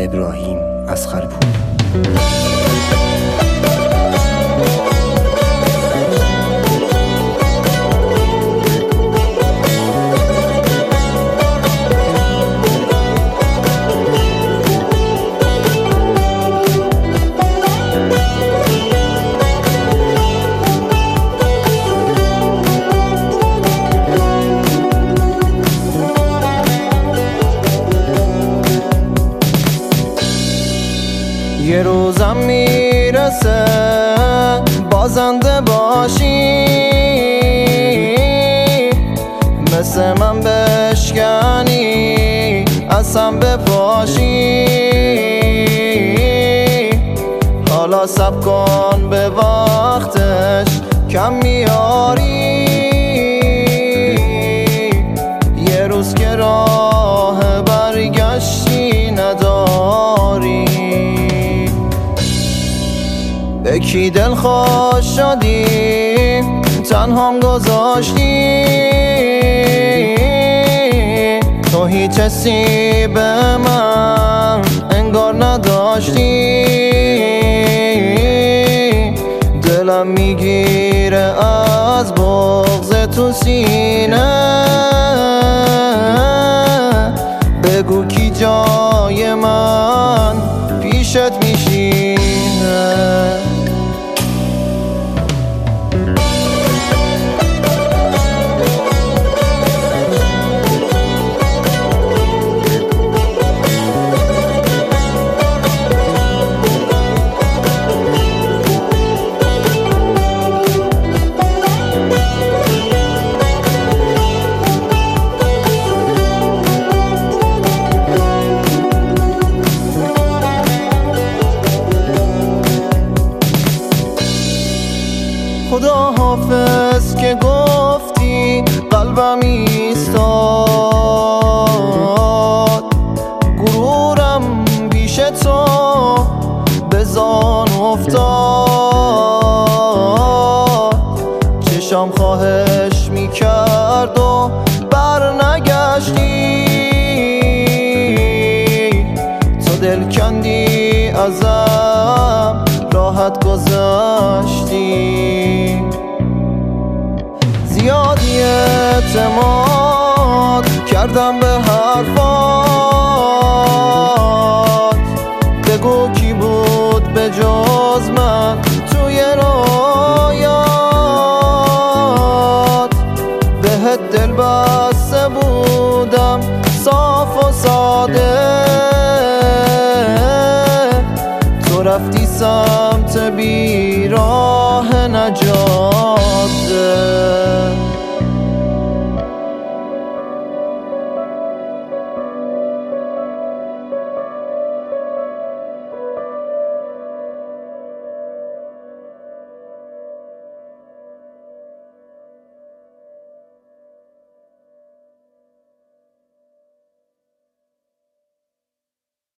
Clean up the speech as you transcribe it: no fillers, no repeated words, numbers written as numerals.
ابراهیم اصغرپور. یه روزم میرسه بازنده باشی، مثل من بشکنی اصلا بپاشی. حالا صبر کن به وقتش کم میاری، یه روز که راه برگشتی نداری. به کی دل خوش شدی تنهام گذاشتی، تو هیچ حسی به من انگار نداشتی. دلم میگیره از بغض تو سینه، بگو کی جای من پیشت میشینه. خدا حافظ که گفتی قلبم ایستاد، غرورم پیش تو بزان افتاد. چشم خواهش میکرد و بر نگشتی، تو دل کندی ازم راحت گذشتی. زیادی اعتماد کردم به حرفات، بگو کی بود به جز من توی رویات. بهت دل بسته بودم صاف و ساده، تو رفتی سمت بیراه نجاته.